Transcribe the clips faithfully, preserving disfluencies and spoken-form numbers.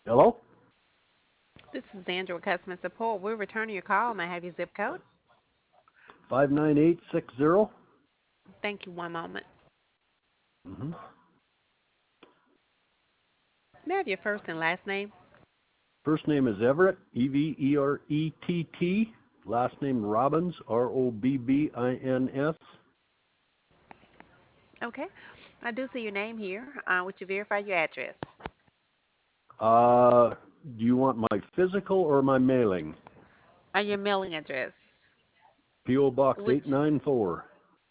Hello? This is Sandra with Customer Support. We're returning your call. May I have your zip code? five nine eight six zero. Thank you. One moment. Mm-hmm. May I have your first and last name? First name is Everett, E V E R E T T. Last name Robbins, R O B B I N S. Okay. I do see your name here. Uh, would you verify your address? Uh, do you want my physical or my mailing? Uh, your mailing address. P O. Box Which, eight nine four,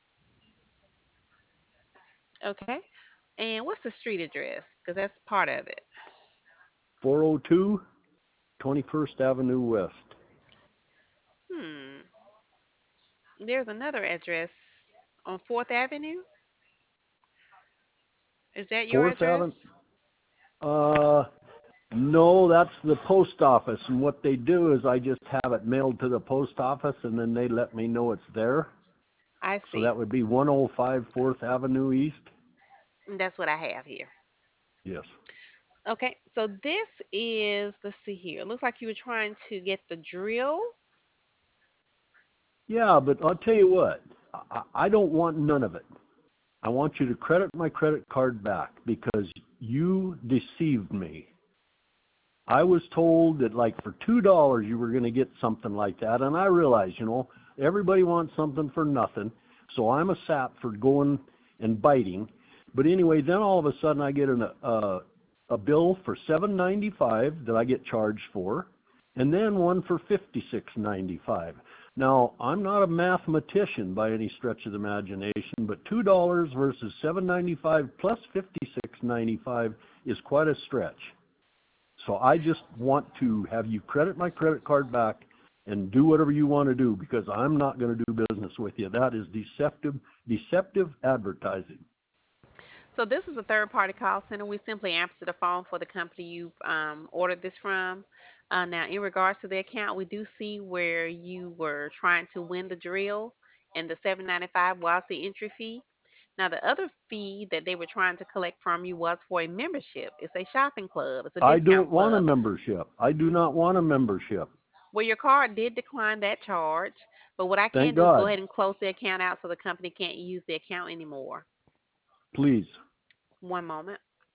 okay. And what's the street address? Because that's part of it. four oh two, twenty-first Avenue West. Hmm. There's another address on fourth Avenue. Is that your fourth address? Avenue? Uh, no, that's the post office. And what they do is I just have it mailed to the post office and then they let me know it's there. I So see. that would be one oh five fourth Avenue East? That's what I have here. Yes. Okay. So this is, let's see here. It looks like you were trying to get the drill. Yeah, but I'll tell you what, I, I don't want none of it. I want you to credit my credit card back because you deceived me. I was told that like for two dollars you were going to get something like that, and I realize, you know, everybody wants something for nothing, so I'm a sap for going and biting. But anyway, then all of a sudden I get an, uh, a bill for seven ninety five that I get charged for, and then one for fifty six ninety five. Now I'm not a mathematician by any stretch of the imagination, but two dollars versus seven ninety five plus fifty six ninety five is quite a stretch. So I just want to have you credit my credit card back and do whatever you want to do because I'm not going to do business with you. That is deceptive, deceptive advertising. So this is a third-party call center. We simply answer the phone for the company you've um, ordered this from. Uh, now, in regards to the account, we do see where you were trying to win the drill, and the seven ninety-five was the entry fee. Now, the other fee that they were trying to collect from you was for a membership. It's a shopping club. It's a I don't discount want a club. membership. I do not want a membership. Well, your card did decline that charge, but what I can Thank do is go God. ahead and close the account out so the company can't use the account anymore. Please. One moment.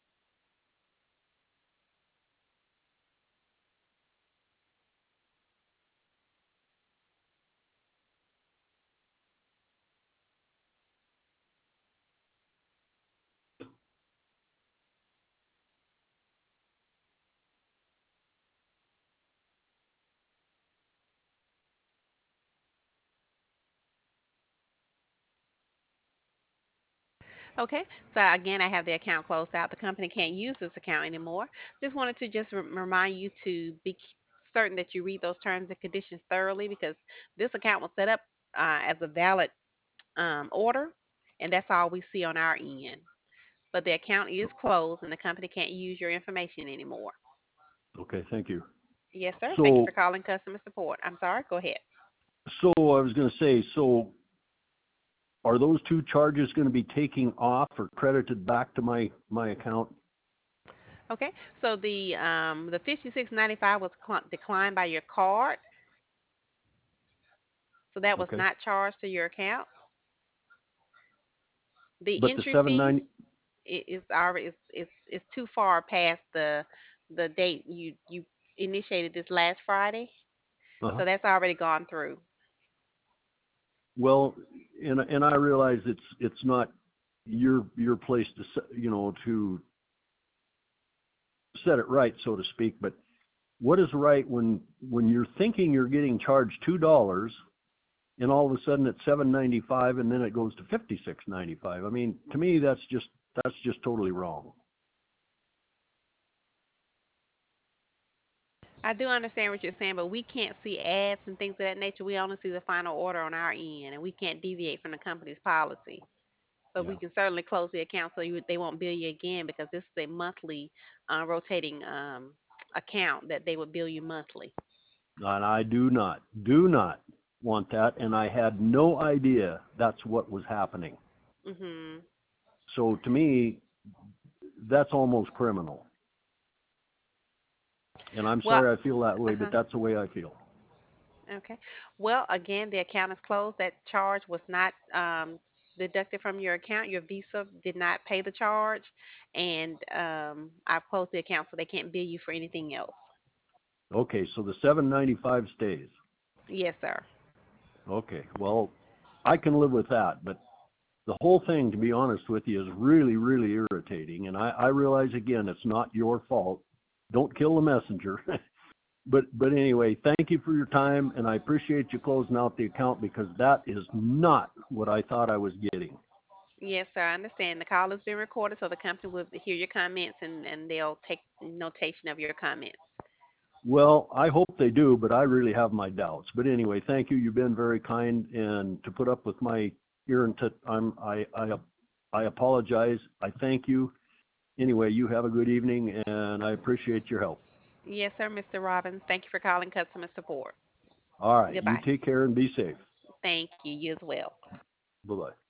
Okay, so again, I have the account closed out. The company can't use this account anymore. Just wanted to just re- remind you to be c- certain that you read those terms and conditions thoroughly because this account was set up uh, as a valid um, order, and that's all we see on our end. But the account is closed, and the company can't use your information anymore. Okay, thank you. Yes, sir. Thank you So, for calling customer support. I'm sorry. Go ahead. so I was going to say, so are those two charges going to be taking off or credited back to my my account? Okay, so the um, the fifty-six ninety-five was cl- declined by your card, so that was Okay. not charged to your account. The But the entry fee seven ninety. i- is already is is is too far past the the date you you initiated this last Friday, Uh-huh. so that's already gone through. Well, and and I realize it's it's not your your place to you know to set it right, so to speak. But what is right when when you're thinking you're getting charged two dollars, and all of a sudden it's seven ninety five, and then it goes to fifty six ninety five? I mean, to me, that's just that's just totally wrong. I do understand what you're saying, but we can't see ads and things of that nature. We only see the final order on our end, and we can't deviate from the company's policy. But we Yeah, can certainly close the account so you, they won't bill you again because this is a monthly uh, rotating um, account that they would bill you monthly. and I do not do not want that, and I had no idea that's what was happening. Hmm. So to me, that's almost criminal. And I'm Well, sorry I feel that way, but uh-huh. that's the way I feel. Okay. Well, again, the account is closed. That charge was not um, deducted from your account. Your Visa did not pay the charge, and um, I've closed the account so they can't bill you for anything else. Okay, so the seven ninety-five stays. Yes, sir. Okay, well, I can live with that, but the whole thing, to be honest with you, is really, really irritating. And I, I realize again, it's not your fault. Don't kill the messenger. but but anyway, thank you for your time, and I appreciate you closing out the account because that is not what I thought I was getting. Yes, sir. I understand. The call has been recorded, so the company will hear your comments and, and they'll take notation of your comments. Well, I hope they do, but I really have my doubts. But anyway, thank you. You've been very kind, and to put up with my ear I'm I I I apologize. I thank you. Anyway, you have a good evening, and I appreciate your help. Yes, sir, mister Robbins. Thank you for calling customer support. All right, you Goodbye. take care and be safe. Thank you. You as well. Bye bye.